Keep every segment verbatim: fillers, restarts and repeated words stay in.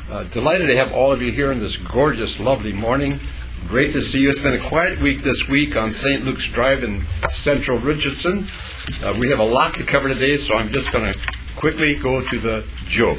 Uh, delighted to have all of you here on this gorgeous, lovely morning. Great to see you. It's been a quiet week this week on Saint Luke's Drive in Central Richardson. Uh, we have a lot to cover today, so I'm just going to quickly go to the joke.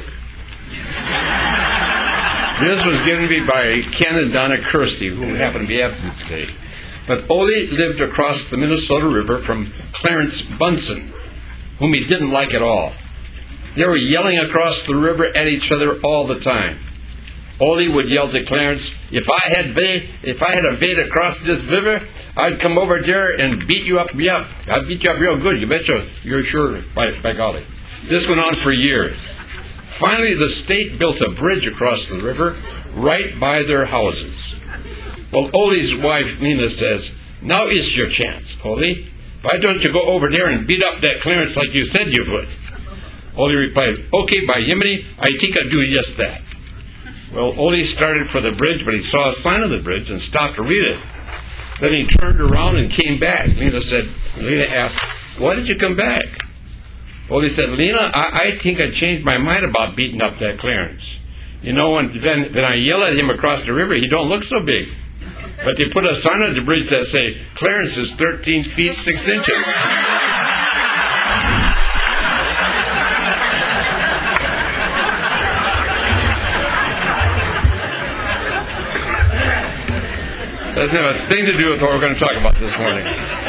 This was given me by Ken and Donna Kersey, who happen to be absent today. But Ole lived across the Minnesota River from Clarence Bunsen, whom he didn't like at all. They were yelling across the river at each other all the time. Ole would yell to Clarence, if I had vade, if I had a vade across this river, I'd come over there and beat you up, me up. I'd beat you up real good, you betcha. You're sure, by, by golly. This went on for years. Finally, the state built a bridge across the river right by their houses. Well, Ole's wife, Nina, says, now is your chance, Ole. Why don't you go over there and beat up that Clarence like you said you would? Ole replied, okay, by Yiminy, I think I'll do just that. Well, Ole started for the bridge, but he saw a sign on the bridge and stopped to read it. Then he turned around and came back. Lena said, Lena asked, why did you come back? Ole said, Lena, I, I think I changed my mind about beating up that Clarence. You know, when, when, when I yell at him across the river, he don't look so big. But they put a sign on the bridge that say, Clarence is thirteen feet six inches. Doesn't have a thing to do with what we're going to talk about this morning.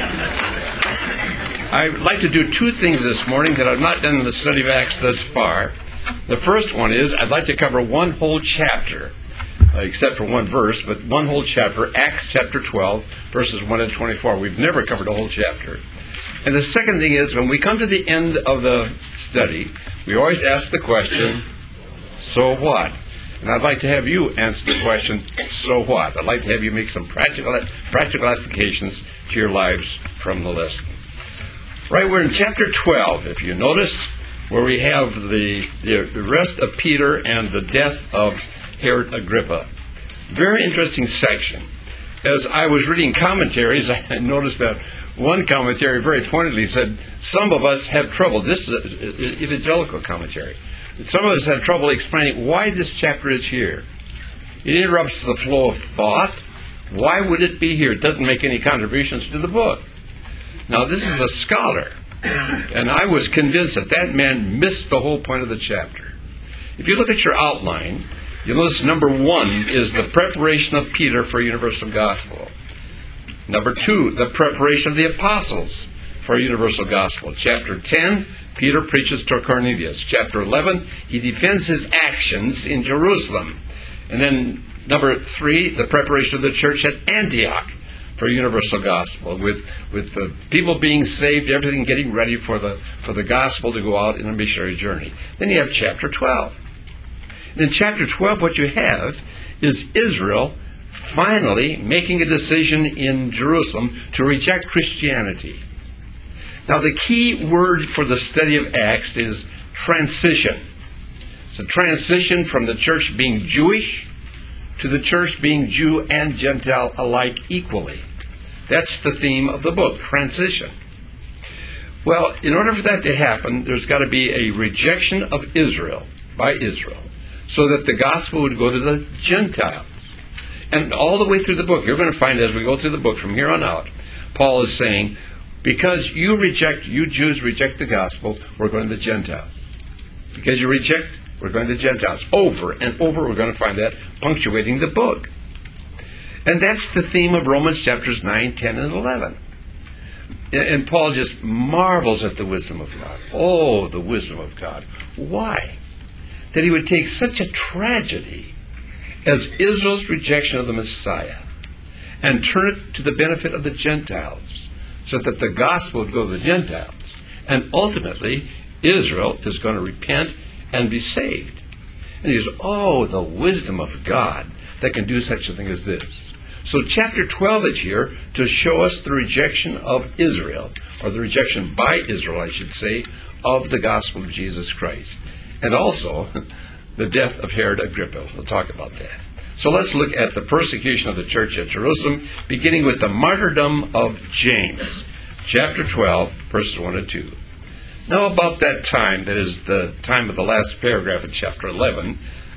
I'd like to do two things this morning that I've not done in the study of Acts thus far. The first one is I'd like to cover one whole chapter, uh, except for one verse, but one whole chapter, Acts chapter twelve, verses one to twenty-four. We've never covered a whole chapter. And the second thing is when we come to the end of the study, we always ask the question, so what? And I'd like to have you answer the question, so what? I'd like to have you make some practical practical applications to your lives from the lesson. Right, we're in chapter twelve, if you notice, where we have the, the arrest of Peter and the death of Herod Agrippa. Very interesting section. As I was reading commentaries, I noticed that one commentary very pointedly said, some of us have trouble. This is an evangelical commentary. Some of us have trouble explaining why this chapter is here. It interrupts the flow of thought. Why would it be here? It doesn't make any contributions to the book. Now, this is a scholar, and I was convinced that that man missed the whole point of the chapter. If you look at your outline, you'll notice number one is the preparation of Peter for a universal gospel. Number two, the preparation of the apostles for a universal gospel. Chapter ten, Peter preaches to Cornelius. Chapter eleven, he defends his actions in Jerusalem. And then number three, the preparation of the church at Antioch for a universal gospel, with with the people being saved, everything getting ready for the for the gospel to go out in a missionary journey. Then you have chapter twelve. And in chapter twelve, what you have is Israel finally making a decision in Jerusalem to reject Christianity. Now, the key word for the study of Acts is transition. It's a transition from the church being Jewish to the church being Jew and Gentile alike equally. That's the theme of the book, transition. Well, in order for that to happen, there's got to be a rejection of Israel by Israel so that the gospel would go to the Gentiles. And all the way through the book, you're going to find as we go through the book from here on out, Paul is saying, because you reject, you Jews reject the gospel, we're going to the Gentiles. Because you reject, we're going to the Gentiles. Over and over, we're going to find that punctuating the book. And that's the theme of Romans chapters nine, ten, and eleven. And Paul just marvels at the wisdom of God. Oh, the wisdom of God. Why? That he would take such a tragedy as Israel's rejection of the Messiah and turn it to the benefit of the Gentiles, so that the gospel would go to the Gentiles. And ultimately, Israel is going to repent and be saved. And he says, oh, the wisdom of God that can do such a thing as this. So chapter twelve is here to show us the rejection of Israel, or the rejection by Israel, I should say, of the gospel of Jesus Christ. And also, the death of Herod Agrippa. We'll talk about that. So let's look at the persecution of the church at Jerusalem, beginning with the martyrdom of James. Chapter twelve, verses one and two. Now about that time, that is the time of the last paragraph of chapter eleven,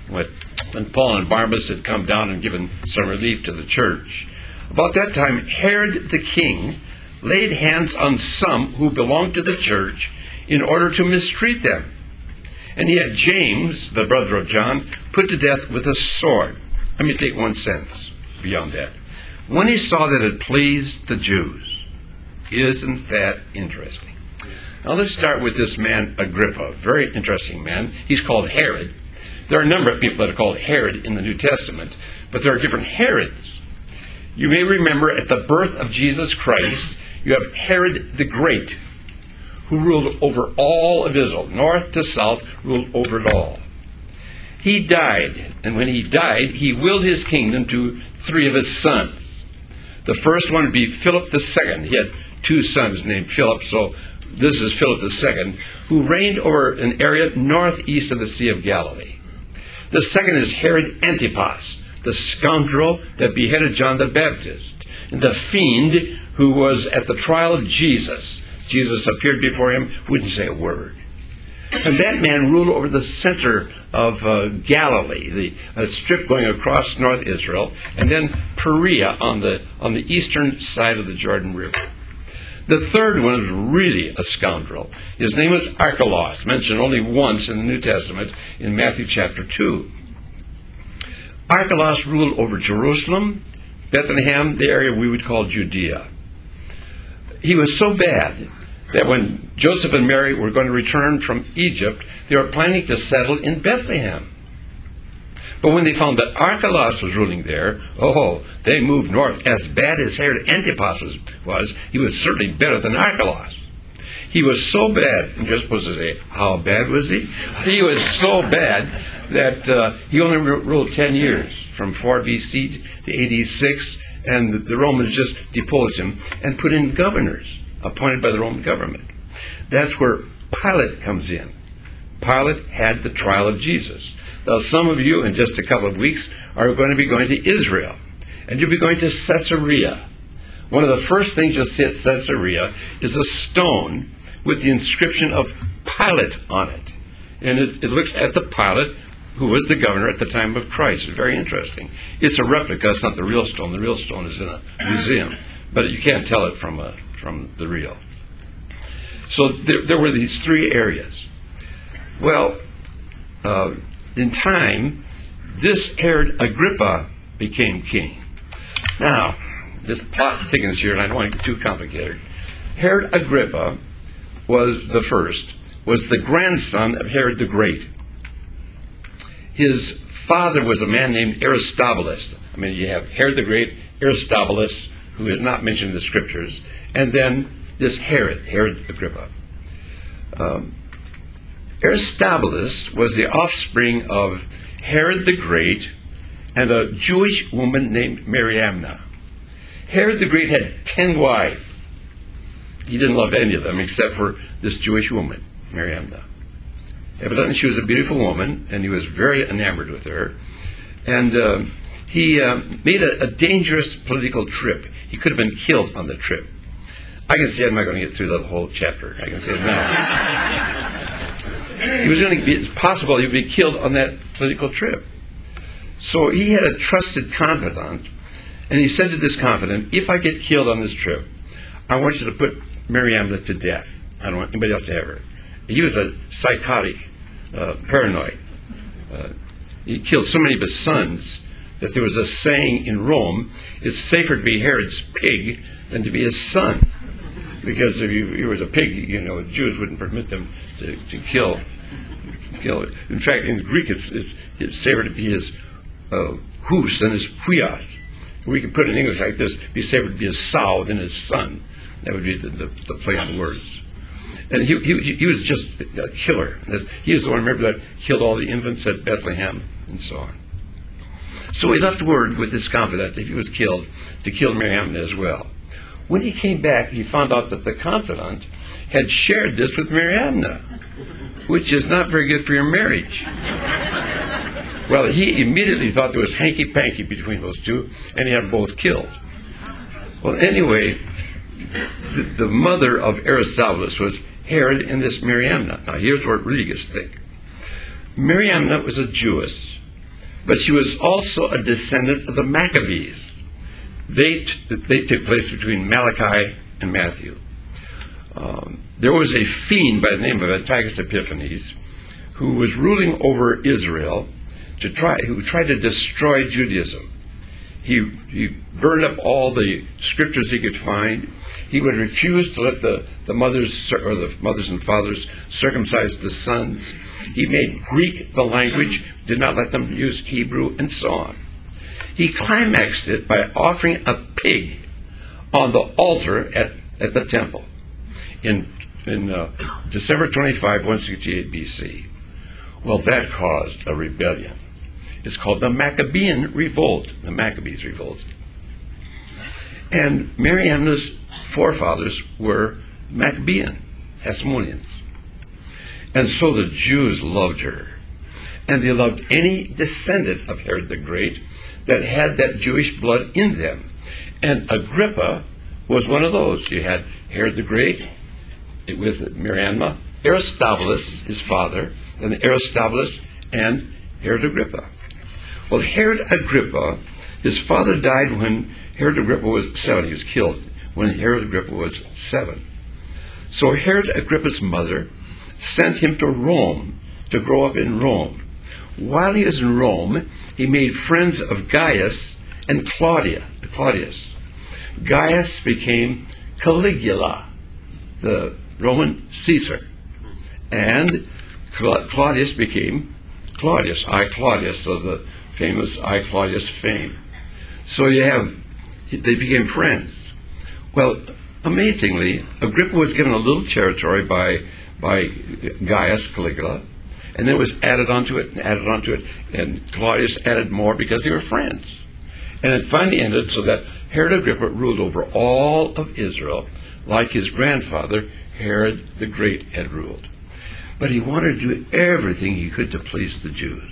when, when Paul and Barnabas had come down and given some relief to the church. About that time, Herod the king laid hands on some who belonged to the church in order to mistreat them. And he had James, the brother of John, put to death with a sword. Let me take one sentence beyond that. When he saw that it pleased the Jews. Isn't that interesting? Now let's start with this man Agrippa, very interesting man. He's called Herod. There are a number of people that are called Herod in the New Testament, but there are different Herods. You may remember at the birth of Jesus Christ, you have Herod the Great, who ruled over all of Israel, north to south, ruled over it all. He died, and when he died, he willed his kingdom to three of his sons. The first one would be Philip the Second. He had two sons named Philip, so this is Philip the Second, who reigned over an area northeast of the Sea of Galilee. The second is Herod Antipas, the scoundrel that beheaded John the Baptist, and the fiend who was at the trial of Jesus. Jesus appeared before him, wouldn't say a word. And that man ruled over the center of uh, Galilee, the a strip going across North Israel, and then Perea on the on the eastern side of the Jordan River. The third one was really a scoundrel. His name was Archelaus, mentioned only once in the New Testament in Matthew chapter two. Archelaus ruled over Jerusalem, Bethlehem, the area we would call Judea. He was so bad that when Joseph and Mary were going to return from Egypt, they were planning to settle in Bethlehem. But when they found that Archelaus was ruling there, oh, they moved north. As bad as Herod Antipas was, was he was certainly better than Archelaus. He was so bad, and you're supposed to say, how bad was he? He was so bad that uh, he only ruled ten years, from four B C to A D six, and the Romans just deposed him and put in governors appointed by the Roman government. That's where Pilate comes in. Pilate had the trial of Jesus. Now, some of you in just a couple of weeks are going to be going to Israel, and you'll be going to Caesarea. One of the first things you'll see at Caesarea is a stone with the inscription of Pilate on it. And it, it looks at the Pilate who was the governor at the time of Christ. It's very interesting. It's a replica. It's not the real stone. The real stone is in a museum, but you can't tell it from a, from the real. So there, there were these three areas. Well, uh, in time, this Herod Agrippa became king. Now, this plot thickens here, and I don't want to get too complicated. Herod Agrippa was the first, was the grandson of Herod the Great. His father was a man named Aristobulus. I mean, you have Herod the Great, Aristobulus, who is not mentioned in the scriptures, and then this Herod, Herod Agrippa. Um, Aristobulus was the offspring of Herod the Great and a Jewish woman named Mariamna. Herod the Great had ten wives. He didn't love any of them except for this Jewish woman, Mariamna. Evidently she was a beautiful woman, and he was very enamored with her. And uh, he uh, made a, a dangerous political trip. He could have been killed on the trip. I can say I'm not going to get through the whole chapter. I can say it now. He was going to be, it's possible he would be killed on that political trip. So he had a trusted confidant, and he said to this confidant, if I get killed on this trip, I want you to put Mariamna to death. I don't want anybody else to have her. He was a psychotic, uh, paranoid. Uh, he killed so many of his sons that there was a saying in Rome, it's safer to be Herod's pig than to be his son. Because if he was a pig, you know, Jews wouldn't permit them to, to kill. kill. In fact, in Greek, it's, it's, it's safer to be his uh, hus than his huios. We could put it in English like this, be safer to be his sow than his son. That would be the, the, the play on words. And he, he, he was just a killer. He was the one, remember, that killed all the infants at Bethlehem and so on. So he left word with his confidant, if he was killed, to kill Mariamna as well. When he came back, he found out that the confidant had shared this with Mariamna, which is not very good for your marriage. Well, he immediately thought there was hanky-panky between those two, and he had them both killed. Well, anyway, the, the mother of Aristobulus was Herod and this Mariamna. Now, here's where it really gets thick. Mariamna was a Jewess, But she was also a descendant of the Maccabees. They, t- they took place between Malachi and Matthew. Um, there was a fiend by the name of Antiochus Epiphanes who was ruling over Israel to try, who tried to destroy Judaism. He, he burned up all the scriptures he could find. He would refuse to let the, the mothers or the mothers and fathers circumcise the sons. He made Greek the language, did not let them use Hebrew, and so on. He climaxed it by offering a pig on the altar at, at the temple in, in uh, December twenty-fifth, one sixty-eight B C. Well, that caused a rebellion. It's called the Maccabean Revolt, the Maccabees Revolt. And Mariamna's forefathers were Maccabean, Hasmoneans. And so the Jews loved her. And they loved any descendant of Herod the Great that had that Jewish blood in them. And Agrippa was one of those. You had Herod the Great with Mariamna, Aristobulus, his father, and Aristobulus and Herod Agrippa. Well, Herod Agrippa, his father died when Herod Agrippa was seven. He was killed when Herod Agrippa was seven. So Herod Agrippa's mother sent him to Rome to grow up in Rome. While he was in Rome, he made friends of Gaius and Claudia, Claudius. Gaius became Caligula, the Roman Caesar, and Claudius became Claudius, I Claudius, of the famous I Claudius fame. So you have, they became friends. Well, amazingly, Agrippa was given a little territory by by Gaius Caligula, and then it was added onto it and added onto it, and Claudius added more because they were friends. And it finally ended so that Herod Agrippa ruled over all of Israel like his grandfather Herod the Great had ruled. But he wanted to do everything he could to please the Jews.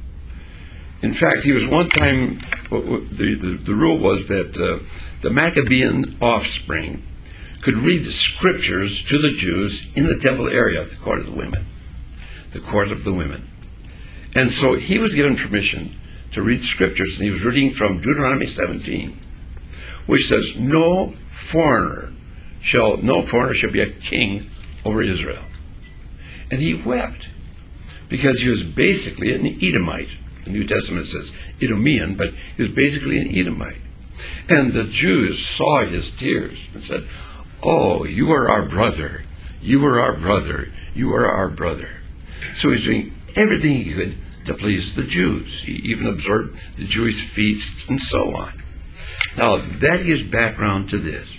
In fact, he was one time, the, the, the rule was that uh, the Maccabean offspring could read the scriptures to the Jews in the temple area, the court of the women. The court of the women. And so he was given permission to read scriptures, and he was reading from Deuteronomy seventeen, which says, no foreigner shall, no foreigner shall be a king over Israel. And he wept, because he was basically an Edomite. The New Testament says Edomian, but he was basically an Edomite. And the Jews saw his tears and said, oh, you are our brother, you are our brother, you are our brother. So he's doing everything he could to please the Jews. He even observed the Jewish feasts and so on. Now, that gives background to this.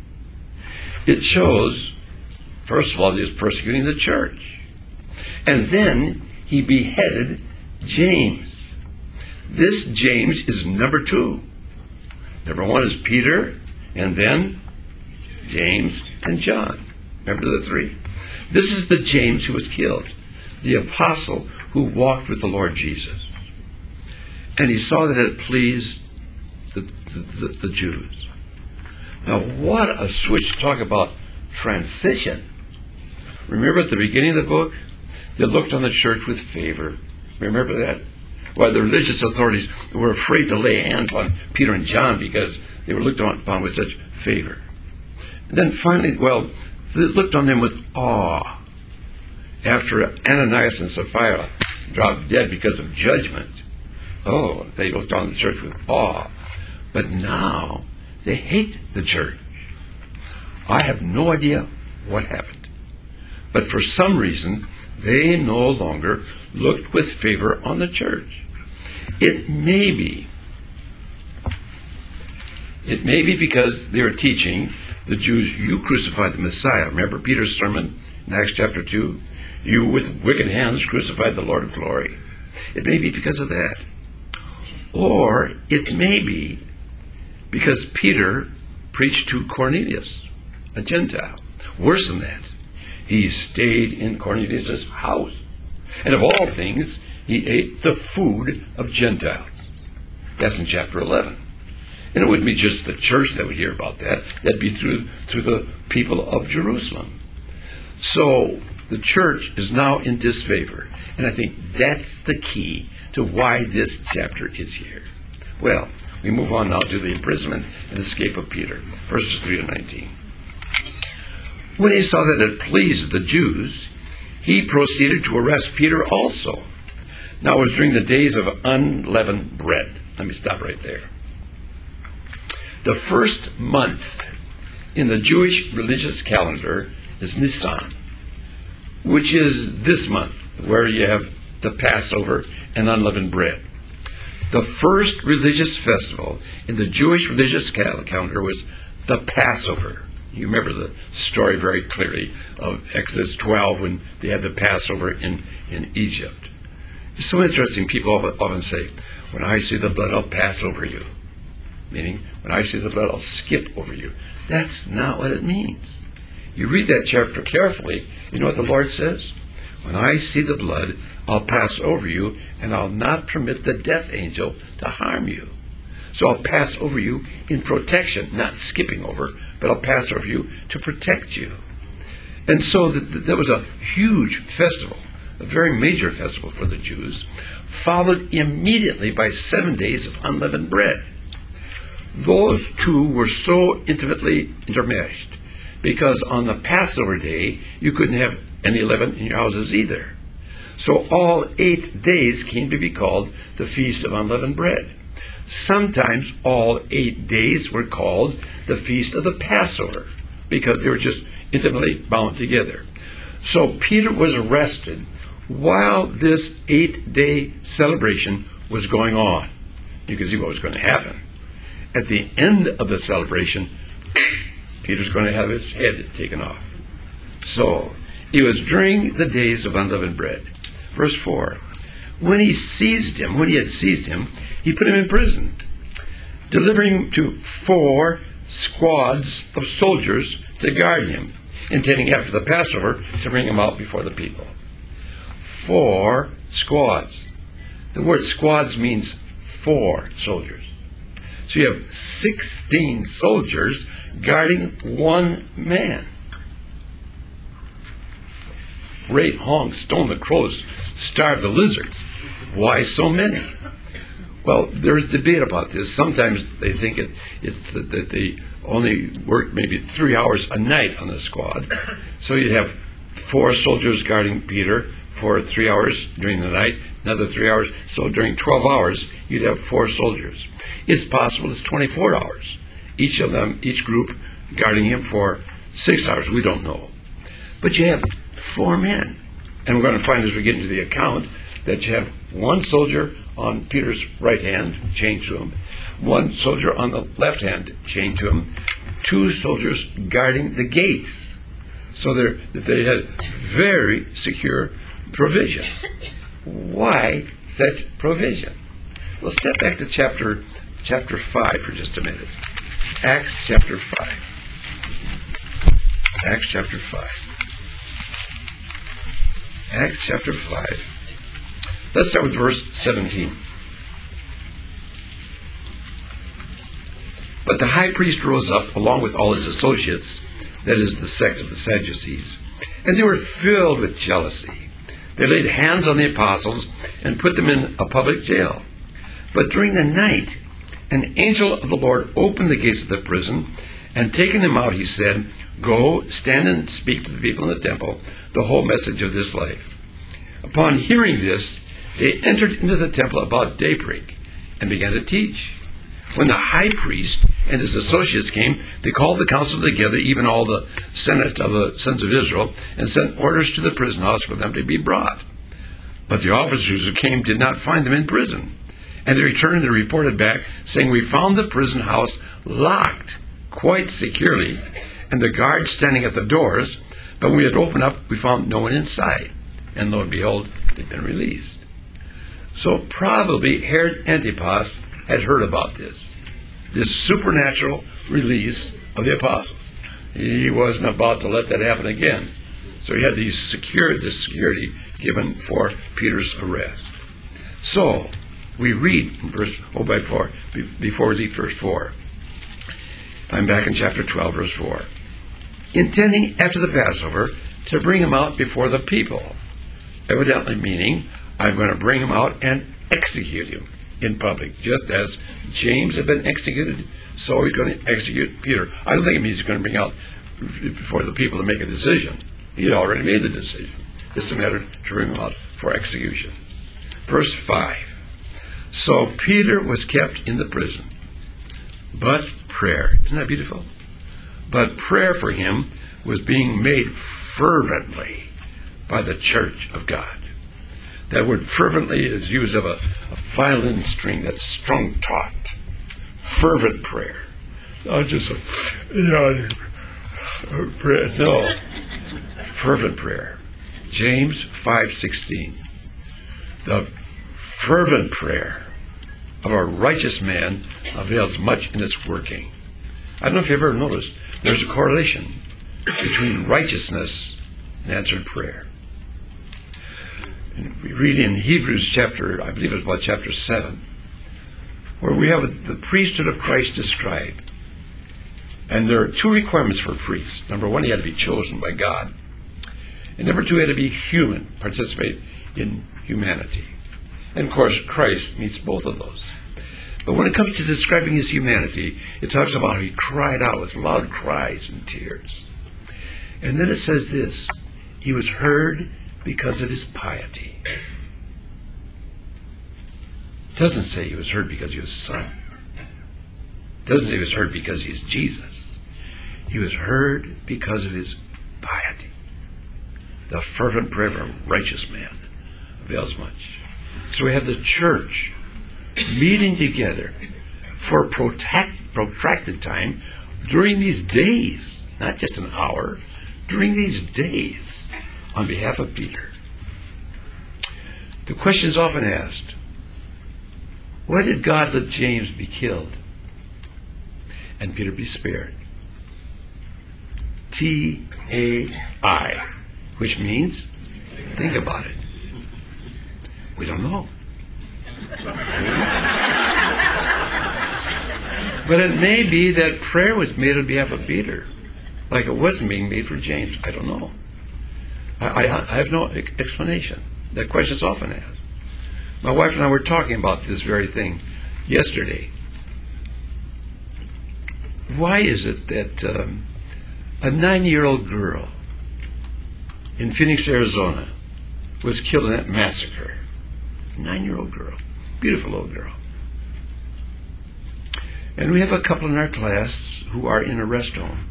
It shows, first of all, he was persecuting the church. And then he beheaded James. This James is number two. Number one is Peter, and then James and John. Remember the three? This is the James who was killed, the apostle who walked with the Lord Jesus. And he saw that it pleased the, the, the, the Jews. Now, what a switch. Talk about transition. Remember at the beginning of the book, they looked on the church with favor. Remember that? Why the religious authorities were afraid to lay hands on Peter and John because they were looked upon with such favor. And then finally, well, they looked on them with awe. After Ananias and Sapphira dropped dead because of judgment, oh, they looked on the church with awe. But now they hate the church. I have no idea what happened. But for some reason, they no longer looked with favor on the church. It may be, it may be because they were teaching the Jews, you crucified the Messiah. Remember Peter's sermon in Acts chapter two? You with wicked hands crucified the Lord of glory. It may be because of that. Or it may be because Peter preached to Cornelius, a Gentile. Worse than that, he stayed in Cornelius' house. And of all things, he ate the food of Gentiles. That's in chapter eleven. And it wouldn't be just the church that would hear about that. That'd be through, through the people of Jerusalem. So the church is now in disfavor. And I think that's the key to why this chapter is here. Well, we move on now to the imprisonment and escape of Peter, verses three to nineteen. When he saw that it pleased the Jews, he proceeded to arrest Peter also. Now it was during the days of unleavened bread. Let me stop right there. The first month in the Jewish religious calendar is Nisan, which is this month, where you have the Passover and unleavened bread. The first religious festival in the Jewish religious cal- calendar was the Passover. You remember the story very clearly of Exodus twelve when they had the Passover in, in Egypt. It's so interesting. People often, often say, when I see the blood, I'll pass over you. Meaning, when I see the blood, I'll skip over you. That's not what it means. You read that chapter carefully, you know what the Lord says? When I see the blood, I'll pass over you, and I'll not permit the death angel to harm you. So I'll pass over you in protection, not skipping over, but I'll pass over you to protect you. And so th- th- there was a huge festival, a very major festival for the Jews, followed immediately by seven days of unleavened bread. Those two were so intimately intermeshed, because on the Passover day, you couldn't have any leaven in your houses either. So all eight days came to be called the Feast of Unleavened Bread. Sometimes all eight days were called the Feast of the Passover, because they were just intimately bound together. So Peter was arrested while this eight-day celebration was going on. You can see what was going to happen. At the end of the celebration, Peter's going to have his head taken off. So, it was during the days of unleavened bread. Verse four, when he seized him, when he had seized him, he put him in prison, delivering him to four squads of soldiers to guard him, intending after the Passover to bring him out before the people. Four squads. The word squads means four soldiers. So you have sixteen soldiers guarding one man. Great honk, stone the crows, starve the lizards. Why so many? Well, there's debate about this. Sometimes they think it, it's that, that they only work maybe three hours a night on the squad. So you'd have four soldiers guarding Peter for three hours during the night, another three hours. So during twelve hours, you'd have four soldiers. It's possible it's twenty-four hours. Each of them, each group guarding him for six hours. We don't know. But you have four men. And we're going to find as we get into the account that you have one soldier on Peter's right hand, chained to him, one soldier on the left hand, chained to him, two soldiers guarding the gates. So they're, they had very secure provision. Why such provision? Well, step back to chapter chapter five for just a minute. Acts chapter five. Acts chapter five. Acts chapter five. Let's start with verse seventeen. But the high priest rose up along with all his associates, that is, the sect of the Sadducees, and they were filled with jealousy. They laid hands on the apostles and put them in a public jail. But during the night, an angel of the Lord opened the gates of the prison, and taking them out, he said, "Go, stand and speak to the people in the temple the whole message of this life." Upon hearing this, they entered into the temple about daybreak and began to teach. When the high priest and his associates came, they called the council together, even all the senate of the sons of Israel, and sent orders to the prison house for them to be brought. But the officers who came did not find them in prison. And they returned and reported back, saying, "We found the prison house locked quite securely, and the guards standing at the doors, but when we had opened up, we found no one inside." And lo and behold, they'd been released. So probably Herod Antipas had heard about this, this supernatural release of the apostles. He wasn't about to let that happen again. So he had these secure, this security given for Peter's arrest. So we read in verse, oh, by four, before we leave verse four. I'm back in chapter twelve, verse four. Intending after the Passover to bring him out before the people. Evidently meaning, I'm going to bring him out and execute him in public. Just as James had been executed, so he's going to execute Peter. I don't think it means he's going to bring out for the people to make a decision. He had already made the decision. It's a matter to bring him out for execution. Verse five. So Peter was kept in the prison, but prayer, isn't that beautiful? But prayer for him was being made fervently by the church of God. That word fervently is used of a, a violin string that's strung taut. Fervent prayer. Not just a, you know, a prayer. No. Fervent prayer. James five sixteen. The fervent prayer of a righteous man avails much in its working. I don't know if you've ever noticed, there's a correlation between righteousness and answered prayer. And we read in Hebrews chapter, I believe it's about chapter seven, where we have the priesthood of Christ described. And there are two requirements for a priest. Number one, he had to be chosen by God. And number two, he had to be human, participate in humanity. And of course, Christ meets both of those. But when it comes to describing his humanity, it talks about how he cried out with loud cries and tears. And then it says this, he was heard because of his piety. It doesn't say he was heard because he was son. It doesn't say he was heard because he's Jesus. He was heard because of his piety. The fervent prayer of a righteous man avails much. So we have the church meeting together for protract, protracted time during these days, not just an hour, during these days on behalf of Peter. The question is often asked, why did God let James be killed and Peter be spared? T A I, which means, think about it. We don't know. But it may be that prayer was made on behalf of Peter, like it wasn't being made for James. I don't know. I, I, I have no explanation. That question's often asked. My wife and I were talking about this very thing yesterday. Why is it that um, a nine-year-old girl in Phoenix, Arizona was killed in that massacre? A nine-year-old girl. Beautiful little girl. And we have a couple in our class who are in a rest home.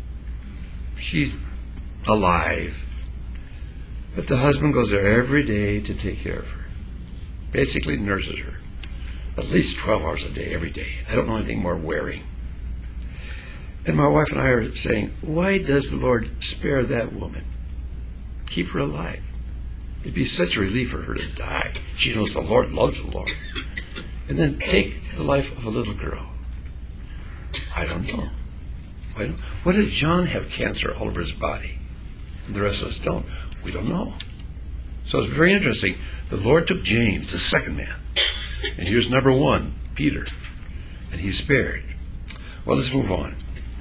She's alive, but the husband goes there every day to take care of her. Basically nurses her. At least twelve hours a day, every day. I don't know anything more wearing. And my wife and I are saying, why does the Lord spare that woman? Keep her alive. It'd be such a relief for her to die. She knows the Lord loves the Lord. And then take the life of a little girl. I don't know. I don't. What if John have cancer all over his body and the rest of us don't? We don't know. So it's very interesting. The Lord took James, the second man, and here's number one, Peter, and he's spared. Well, let's move on.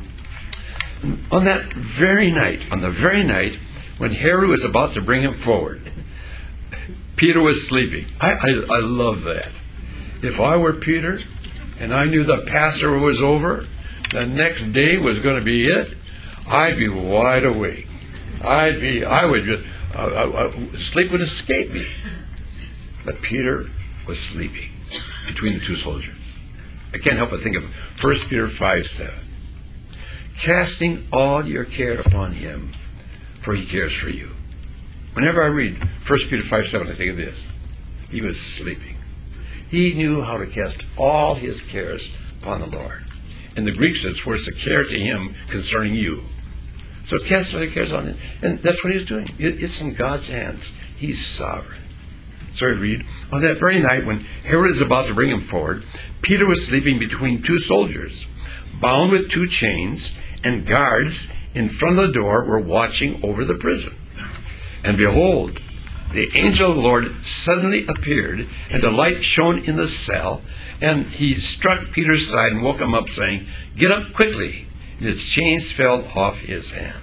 On that very night, on the very night when Herod was about to bring him forward, Peter was sleeping. I, I, I love that. If I were Peter and I knew the Passover was over, the next day was going to be it, I'd be wide awake. I'd be, I would just, uh, uh, sleep would escape me. But Peter was sleeping between the two soldiers. I can't help but think of First Peter five seven. Casting all your care upon him, for he cares for you. Whenever I read First Peter five seven, I think of this. He was sleeping. He knew how to cast all his cares upon the Lord. And the Greek says, for it's a care to him concerning you. So cast all your cares on him. And that's what he's doing. It's in God's hands. He's sovereign. So I read, on that very night when Herod is about to bring him forward, Peter was sleeping between two soldiers, bound with two chains, and guards in front of the door were watching over the prison. And behold, the angel of the Lord suddenly appeared, and a light shone in the cell, and he struck Peter's side and woke him up, saying, get up quickly. And his chains fell off his hands.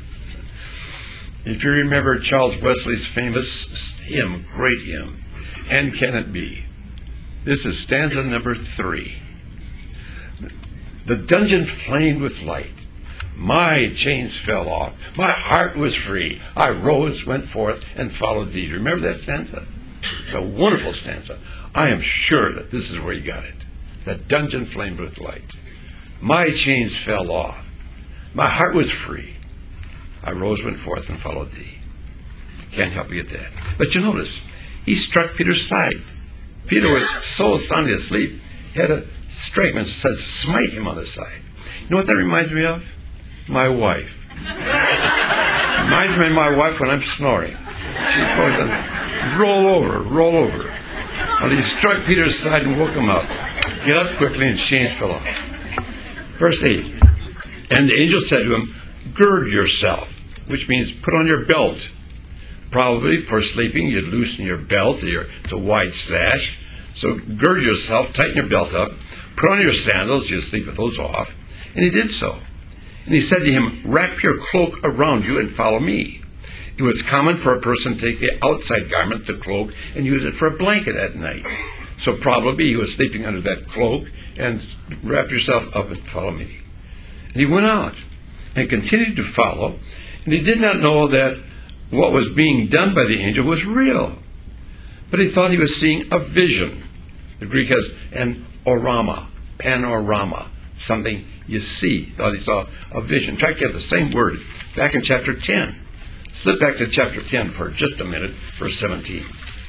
If you remember Charles Wesley's famous hymn, great hymn, And Can It Be? This is stanza number three. The dungeon flamed with light. My chains fell off. My heart was free. I rose, went forth, and followed thee. Remember that stanza? It's a wonderful stanza. I am sure that this is where you got it. The dungeon flamed with light. My chains fell off. My heart was free. I rose, went forth, and followed thee. Can't help you get that. But you notice, he struck Peter's side. Peter was so soundly asleep, he had a strike and says, smite him on the side. You know what that reminds me of? My wife. Reminds me of my wife when I'm snoring. She goes, roll over, roll over. Well, he struck Peter's side and woke him up. Get up quickly, and chains fell off. Verse eight. And the angel said to him, gird yourself, which means put on your belt. Probably for sleeping, you'd loosen your belt. Your, it's a wide sash. So gird yourself, tighten your belt up, put on your sandals, you sleep with those off. And he did so. And he said to him, wrap your cloak around you and follow me. It was common for a person to take the outside garment, the cloak, and use it for a blanket at night. So probably he was sleeping under that cloak, and wrap yourself up and follow me. And he went out and continued to follow, and he did not know that what was being done by the angel was real. But he thought he was seeing a vision. The Greek has an orama, panorama, something you see. He thought he saw a vision. In fact, you have the same word back in chapter ten. Slip back to chapter ten for just a minute, verse seventeen.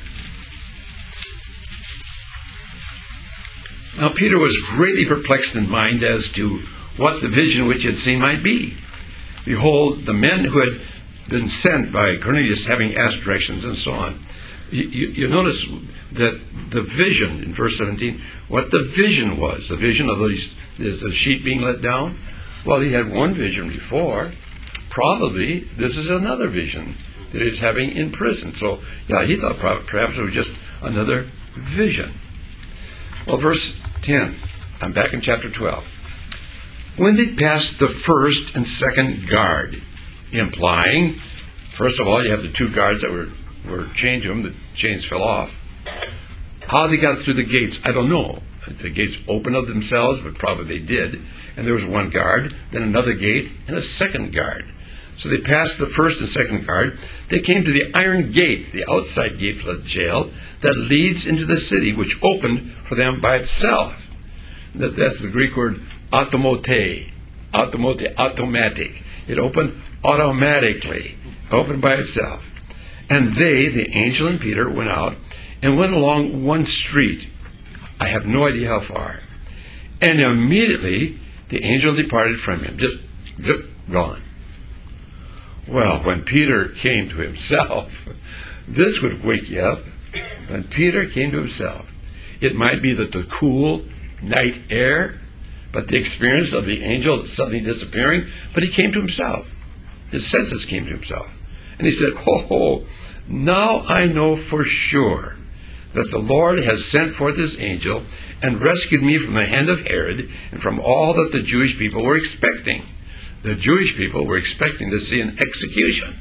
Now Peter was greatly perplexed in mind as to what the vision which he had seen might be. Behold, the men who had been sent by Cornelius, having asked directions and so on. You, you, you notice that the vision in verse seventeen, what the vision was, the vision of these, the sheep being let down. Well, he had one vision before. Probably this is another vision that he's having in prison. So, yeah, he thought perhaps it was just another vision. Well, verse ten, I'm back in chapter twelve. When they passed the first and second guard, implying, first of all, you have the two guards that were, were chained to him, the chains fell off. How they got through the gates, I don't know. The gates opened of themselves, but probably they did. And there was one guard, then another gate, and a second guard. So they passed the first and second guard. They came to the iron gate, the outside gate for the jail, that leads into the city, which opened for them by itself. That, that's the Greek word automote, automote, automatic. It opened automatically, opened by itself. And they, the angel and Peter, went out and went along one street. I have no idea how far. And immediately the angel departed from him, just, just gone. Well, when Peter came to himself, this would wake you up. When Peter came to himself, it might be that the cool night air, but the experience of the angel suddenly disappearing, but he came to himself. His senses came to himself. And he said, ho, ho, now I know for sure that the Lord has sent forth his angel and rescued me from the hand of Herod and from all that the Jewish people were expecting. The Jewish people were expecting to see an execution.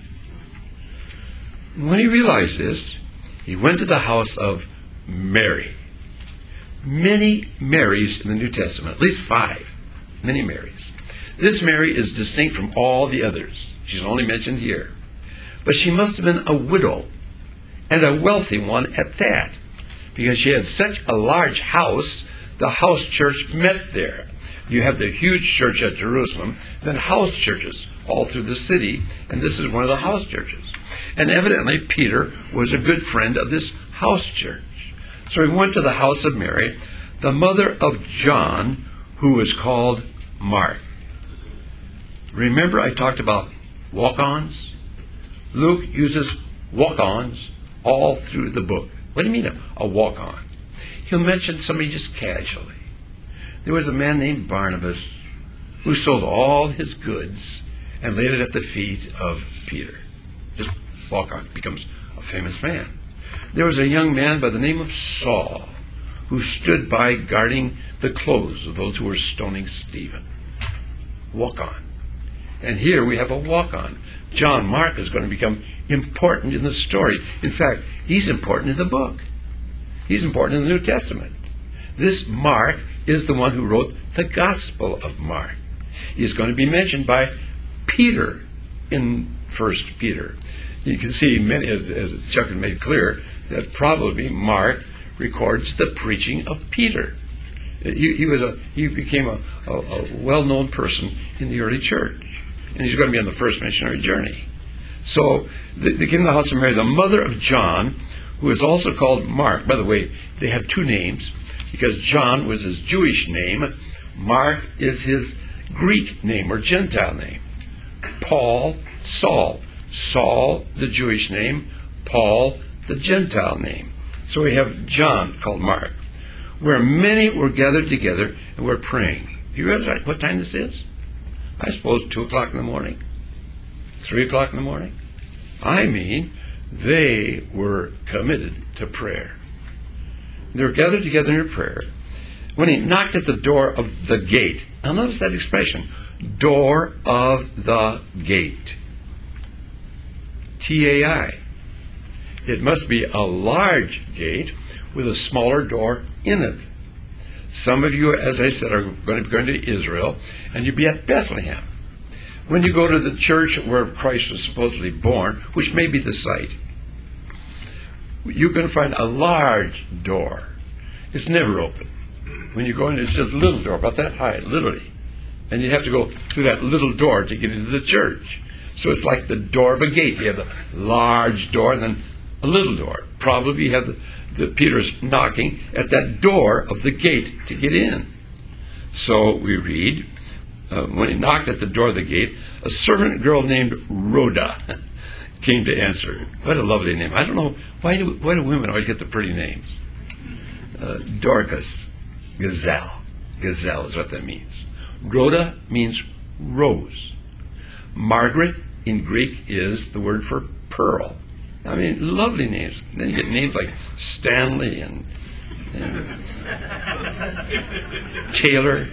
When he realized this, he went to the house of Mary. Many Marys in the New Testament, at least five, many Marys. This Mary is distinct from all the others. She's only mentioned here. But she must have been a widow, and a wealthy one at that, because she had such a large house, the house church met there. You have the huge church at Jerusalem, then house churches all through the city, and this is one of the house churches. And evidently Peter was a good friend of this house church. So he went to the house of Mary, the mother of John, who was called Mark. Remember I talked about walk-ons? Luke uses walk-ons all through the book. What do you mean a, a walk-on? He'll mention somebody just casually. There was a man named Barnabas who sold all his goods and laid it at the feet of Peter. Just walk on, becomes a famous man. There was a young man by the name of Saul who stood by guarding the clothes of those who were stoning Stephen. Walk on. And here we have a walk on. John Mark is going to become important in the story. In fact, he's important in the book. He's important in the New Testament. This Mark is the one who wrote the Gospel of Mark. He's going to be mentioned by Peter in First Peter. You can see, many, as, as Chuck had made clear, that probably Mark records the preaching of Peter. He, he was a he became a, a, a well-known person in the early church, and he's going to be on the first missionary journey. So they, they came to the house of Mary, the mother of John, who is also called Mark. By the way, they have two names because John was his Jewish name. Mark is his Greek name or Gentile name. Paul, Saul. Saul, the Jewish name. Paul, the Gentile name. So we have John called Mark, where many were gathered together and were praying. You realize what time this is? I suppose two o'clock in the morning, three o'clock in the morning. I mean, they were committed to prayer. They were gathered together in prayer when he knocked at the door of the gate. Now notice that expression, door of the gate. T A I. It must be a large gate with a smaller door in it. Some of you, as I said, are going to be going to Israel, and you'll be at Bethlehem. When you go to the church where Christ was supposedly born, which may be the site, you're going to find a large door. It's never open. When you go in, it's just a little door, about that high, literally. And you have to go through that little door to get into the church. So it's like the door of a gate. You have the large door and then a little door. Probably you have the, the Peter's knocking at that door of the gate to get in. So we read, uh, when he knocked at the door of the gate, a servant girl named Rhoda came to answer. What a lovely name. I don't know, why do, why do women always get the pretty names? Uh, Dorcas, gazelle. Gazelle is what that means. Rhoda means rose. Margaret in Greek is the word for pearl. I mean, lovely names. Then you get names like Stanley and, and Taylor.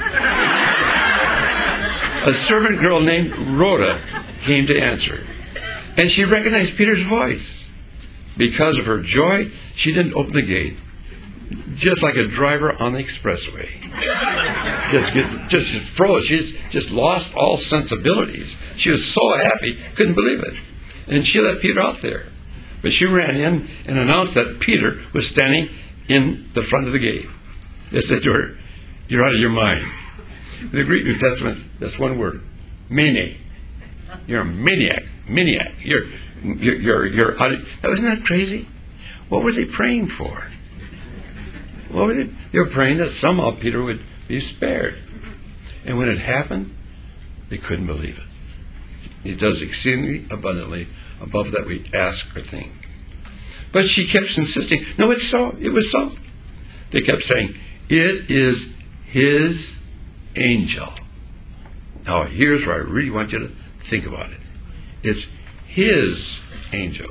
A servant girl named Rhoda came to answer, and she recognized Peter's voice. Because of her joy, she didn't open the gate, just like a driver on the expressway. Just, get, just, just froze. She's just lost all sensibilities. She was so happy, couldn't believe it. And she let Peter out there. But she ran in and announced that Peter was standing in the front of the gate. They said to her, "You're out of your mind." In the Greek New Testament, that's one word, mene. You're a maniac, maniac. You're, you're, you're, you're out of, now, isn't that crazy? What were they praying for? What were they? They were praying that somehow Peter would be spared. And when it happened, they couldn't believe it. He does exceedingly abundantly above that we ask or think. But she kept insisting, no, it's so. It was so. They kept saying, it is his angel. Now, here's where I really want you to think about it. It's his angel.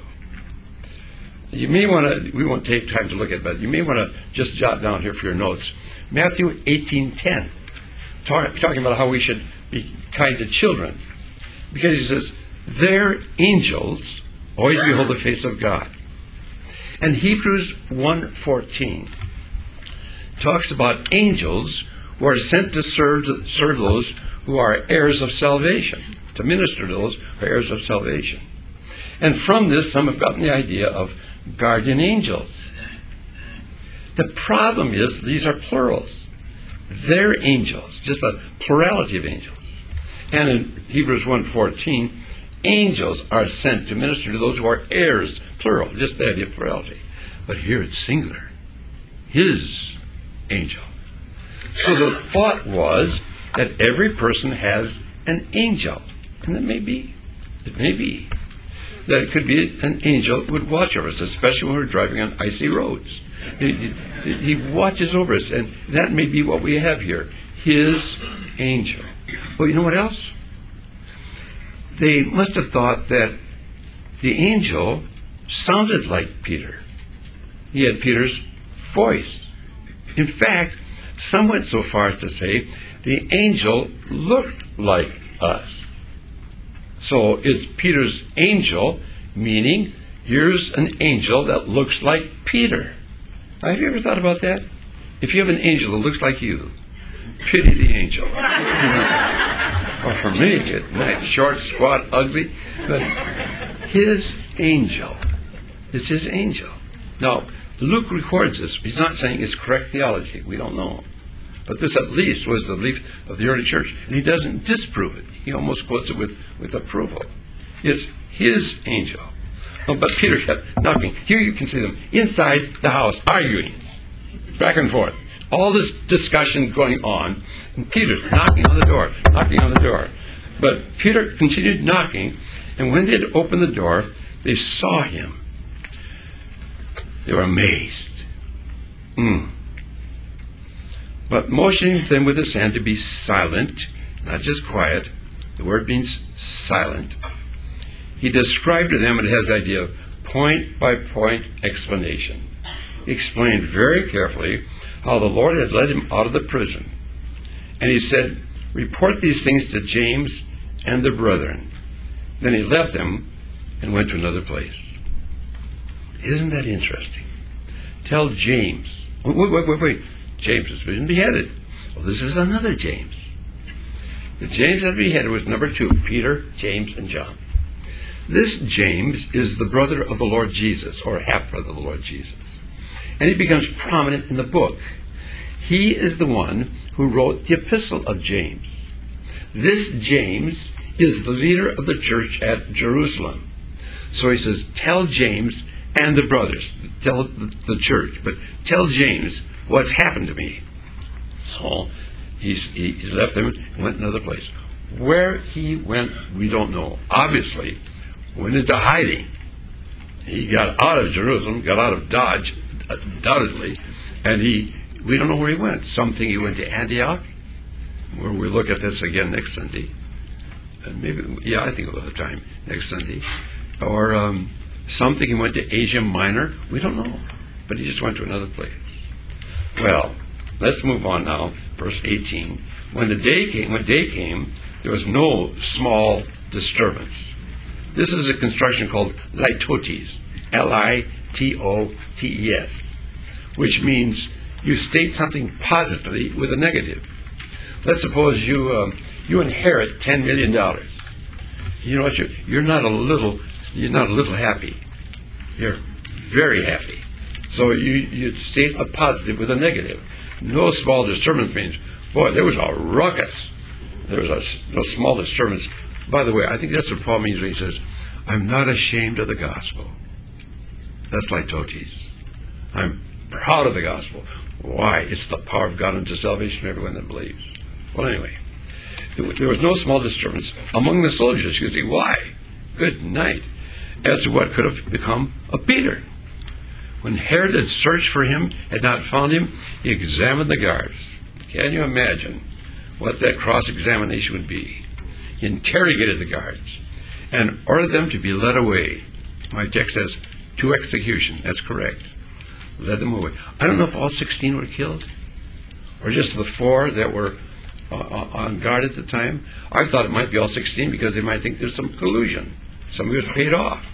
You may want to, we won't take time to look at it, but you may want to just jot down here for your notes. Matthew eighteen ten, talk, talking about how we should be kind to children. Because he says, their angels always behold the face of God. And Hebrews one fourteen talks about angels who are sent to serve, to serve those who are heirs of salvation, to minister to those who are heirs of salvation. And from this, some have gotten the idea of guardian angels. The problem is these are plurals. They're angels, just a plurality of angels. And in Hebrews one fourteen, angels are sent to minister to those who are heirs, plural, just the idea of plurality. But here it's singular. His angel. So the thought was that every person has an angel. And that may be. It may be. That it could be an angel who would watch over us, especially when we're driving on icy roads. He, he, he watches over us, and that may be what we have here. His angel. Well, you know what else? They must have thought that the angel sounded like Peter. He had Peter's voice. In fact, some went so far as to say the angel looked like us. So it's Peter's angel, meaning here's an angel that looks like Peter. Now, have you ever thought about that? If you have an angel that looks like you, pity the angel. Well, for me, good night. Short, squat, ugly. But his angel. It's his angel. Now, Luke records this. He's not saying it's correct theology. We don't know. But this at least was the belief of the early church. And he doesn't disprove it. He almost quotes it with, with approval. It's his angel. Oh, but Peter kept knocking. Here you can see them inside the house arguing. Back and forth. All this discussion going on. And Peter knocking on the door. Knocking on the door. But Peter continued knocking. And when they had opened the door, they saw him. They were amazed. Mm. But motioning them with his hand to be silent, not just quiet, the word means silent, he described to them, and it has the idea of point-by-point explanation. He explained very carefully how the Lord had led him out of the prison. And he said, report these things to James and the brethren. Then he left them and went to another place. Isn't that interesting? Tell James. Wait, wait, wait, wait. James has been beheaded. Well, this is another James. The James that beheaded was number two, Peter, James, and John. This James is the brother of the Lord Jesus, or half-brother of the Lord Jesus. And he becomes prominent in the book. He is the one who wrote the epistle of James. This James is the leader of the church at Jerusalem. So he says, tell James and the brothers, tell the, the church, but tell James what's happened to me. So he's, he, he left them and went another place. Where he went, we don't know. Obviously, went into hiding. He got out of Jerusalem, got out of Dodge, undoubtedly, and he, we don't know where he went. Some think he went to Antioch, where we look at this again next Sunday. And maybe, yeah, I think we'll have time next Sunday. Or um, some think he went to Asia Minor. We don't know. But he just went to another place. Well, let's move on now. Verse eighteen. When the day came, when day came, there was no small disturbance. This is a construction called litotes, L I T O T E S, which means you state something positively with a negative. Let's suppose you uh, you inherit ten million dollars. You know what? You're, you're not a little you're not a little happy. You're very happy. So you, you state a positive with a negative. No small disturbance means, boy, there was a ruckus. There was a, no small disturbance. By the way, I think that's what Paul means when he says, I'm not ashamed of the gospel. That's litotes. I'm proud of the gospel. Why? It's the power of God unto salvation for everyone that believes. Well, anyway, there was no small disturbance among the soldiers. You can see why. Good night. As to what could have become of Peter. When Herod had searched for him, had not found him, he examined the guards. Can you imagine what that cross-examination would be? He interrogated the guards and ordered them to be led away. My text says, to execution. That's correct. Led them away. I don't know if all sixteen were killed, or just the four that were uh, on guard at the time. I thought it might be all sixteen because they might think there's some collusion. Somebody was paid off.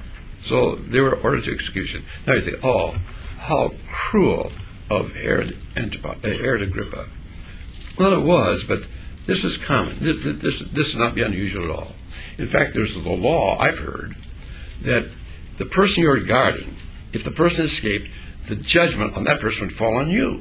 So they were ordered to execution. Now you think, oh, how cruel of Herod, Antipas, uh, Herod Agrippa. Well, it was, but this is common. This, this, this is not be unusual at all. In fact, there's the law, I've heard, that the person you're guarding, if the person escaped, the judgment on that person would fall on you.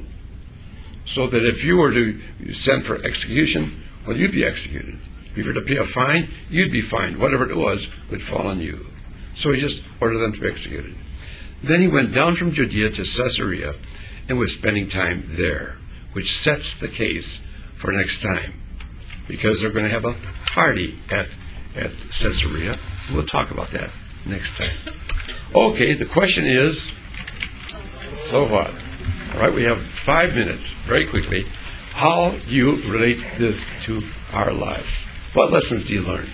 So that if you were to send for execution, well, you'd be executed. If you were to pay a fine, you'd be fined. Whatever it was would fall on you. So he just ordered them to be executed. Then he went down from Judea to Caesarea and was spending time there, which sets the case for next time, because they're going to have a party at, at Caesarea. We'll talk about that next time. Okay, the question is, so what? All right, we have five minutes, very quickly. How do you relate this to our lives? What lessons do you learn?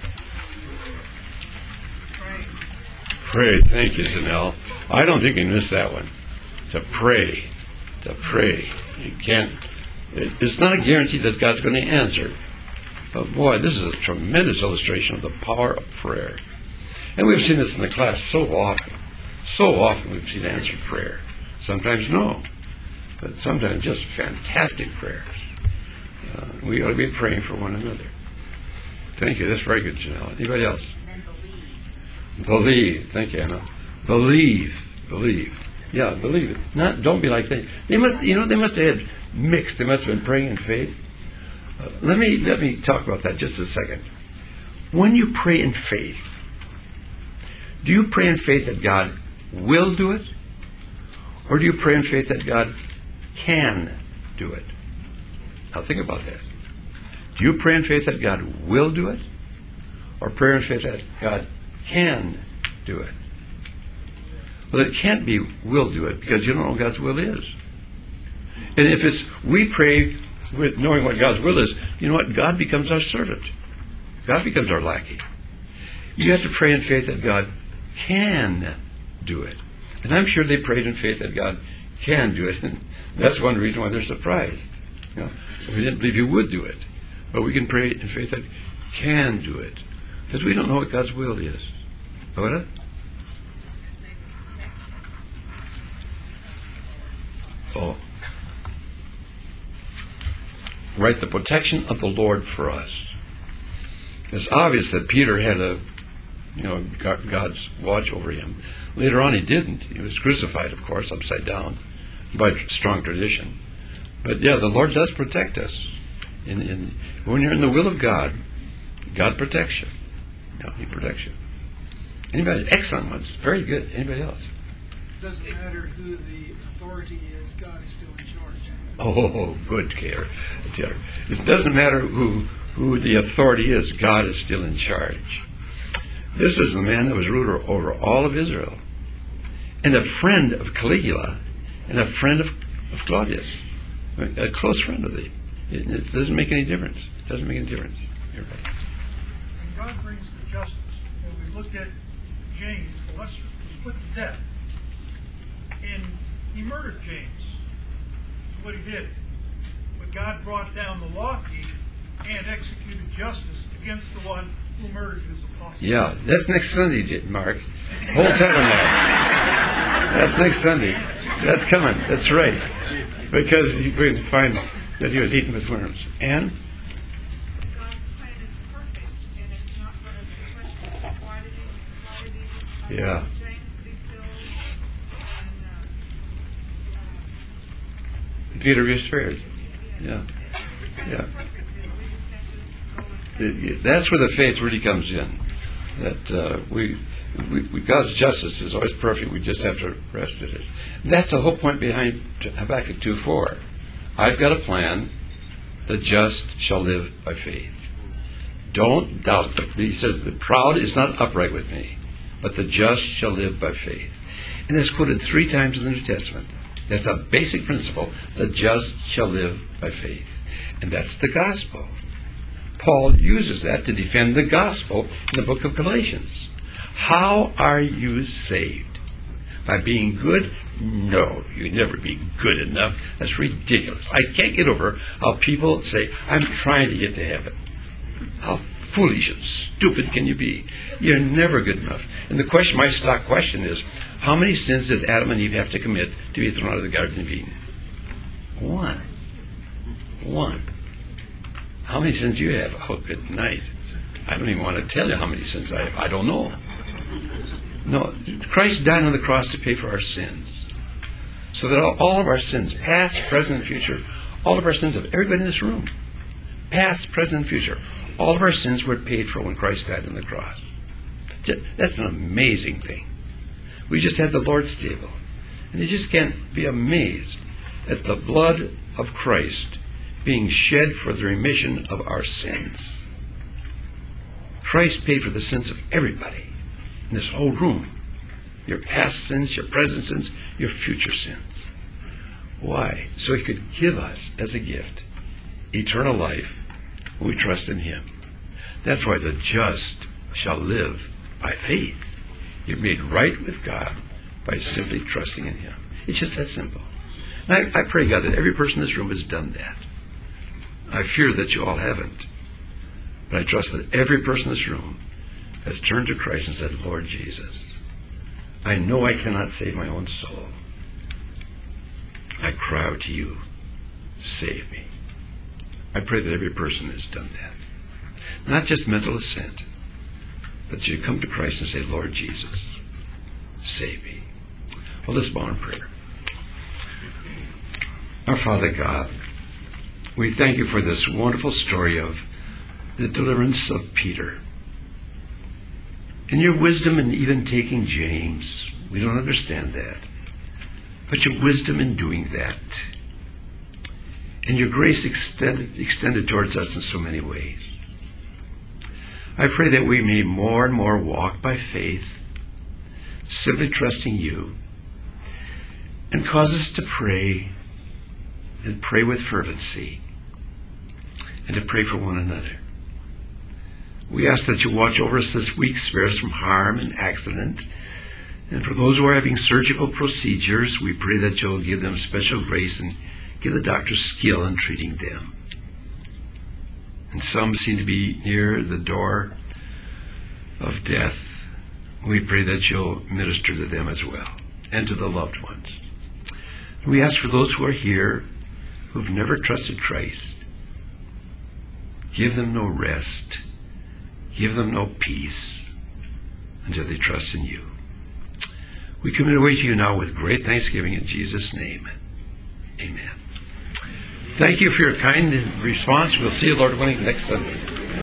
Pray. Thank you, Janelle. I don't think you missed that one. To pray. To pray. You can't. It, it's not a guarantee that God's going to answer. But boy, this is a tremendous illustration of the power of prayer. And we've seen this in the class so often. So often we've seen answered prayer. Sometimes no. but sometimes just fantastic prayers. Uh, we ought to be praying for one another. Thank you. That's very good, Janelle. Anybody else? And then believe. Believe. Thank you, Anna. Believe. Believe. Yeah, believe it. Not. Don't be like they. They must. You know. They must have had mixed. They must have been praying in faith. Uh, let me let me talk about that just a second. When you pray in faith, do you pray in faith that God will do it, or do you pray in faith that God can do it? Now think about that. Do you pray in faith that God will do it, or pray in faith that God can do it? Well, it can't be will do it, because you don't know what God's will is. And if it's we pray with knowing what God's will is, you know what? God becomes our servant. God becomes our lackey. You have to pray in faith that God can do it. And I'm sure they prayed in faith that God can do it. And that's one reason why they're surprised. You know, we didn't believe He would do it. But we can pray in faith that He can do it. Because we don't know what God's will is. What? Oh. Right, the protection of the Lord for us. It's obvious that Peter had a, you know, God's watch over him. Later on, he didn't. He was crucified, of course, upside down, by strong tradition. But yeah, the Lord does protect us. In, in when you're in the will of God, God protects you. Yeah, He protects you. Anybody? Excellent ones. Very good. Anybody else? Doesn't matter who the authority is, God is still in charge. Oh, good care. It doesn't matter who who the authority is, God is still in charge. This was the man that was ruler over all of Israel, and a friend of Caligula, and a friend of, of Claudius, a close friend of the. It, it doesn't make any difference. It doesn't make any difference. You're right. And God brings the justice. When we look at James, the lesser was put to death, and he murdered James. That's what he did. But God brought down the lofty and executed justice against the one who murdered his apostle. Yeah, that's next Sunday, Mark. Hold tight on that. That's next Sunday. That's coming. That's right. Because we can find that he was eaten with worms. And? God's plan is perfect, and it's not for us to question. Why did he, why did he, Yeah. James be killed? And, uh, Peter was spared. Yeah. Yeah. That's where the faith really comes in. That uh, we, we, we, God's justice is always perfect. We just have to rest in it. That's the whole point behind Habakkuk two four. I've got a plan. The just shall live by faith. Don't doubt it. He says, the proud is not upright with me, but the just shall live by faith. And that's quoted three times in the New Testament. That's a basic principle. The just shall live by faith. And that's the gospel. Paul uses that to defend the gospel in the book of Galatians. How are you saved? By being good? No, you never be good enough. That's ridiculous. I can't get over how people say, I'm trying to get to heaven. How foolish and stupid can you be? You're never good enough. And the question, my stock question is, how many sins did Adam and Eve have to commit to be thrown out of the Garden of Eden? One. One. How many sins do you have? Oh, good night. I don't even want to tell you how many sins I have. I don't know. No, Christ died on the cross to pay for our sins. So that all of our sins, past, present, and future, all of our sins of everybody in this room, past, present, and future, all of our sins were paid for when Christ died on the cross. That's an amazing thing. We just had the Lord's table. And you just can't be amazed at the blood of Christ being shed for the remission of our sins. Christ paid for the sins of everybody in this whole room. Your past sins, your present sins, your future sins. Why? So He could give us as a gift eternal life when we trust in Him. That's why the just shall live by faith. You're made right with God by simply trusting in Him. It's just that simple. And I, I pray, God, that every person in this room has done that. I fear that you all haven't. But I trust that every person in this room has turned to Christ and said, Lord Jesus, I know I cannot save my own soul. I cry out to you, save me. I pray that every person has done that. Not just mental assent, but you come to Christ and say, Lord Jesus, save me. Well, let's bow in prayer. Our Father God, we thank you for this wonderful story of the deliverance of Peter. And your wisdom in even taking James. We don't understand that. But your wisdom in doing that. And your grace extended, extended towards us in so many ways. I pray that we may more and more walk by faith, simply trusting you, and cause us to pray, and pray with fervency, and to pray for one another. We ask that you watch over us this week, spare us from harm and accident. And for those who are having surgical procedures, we pray that you'll give them special grace and give the doctors skill in treating them. And some seem to be near the door of death. We pray that you'll minister to them as well, and to the loved ones. And we ask for those who are here who've never trusted Christ, give them no rest, give them no peace until they trust in you. We commit away to you now with great thanksgiving in Jesus' name. Amen. Thank you for your kind response. We'll see you, Lord willing, next Sunday.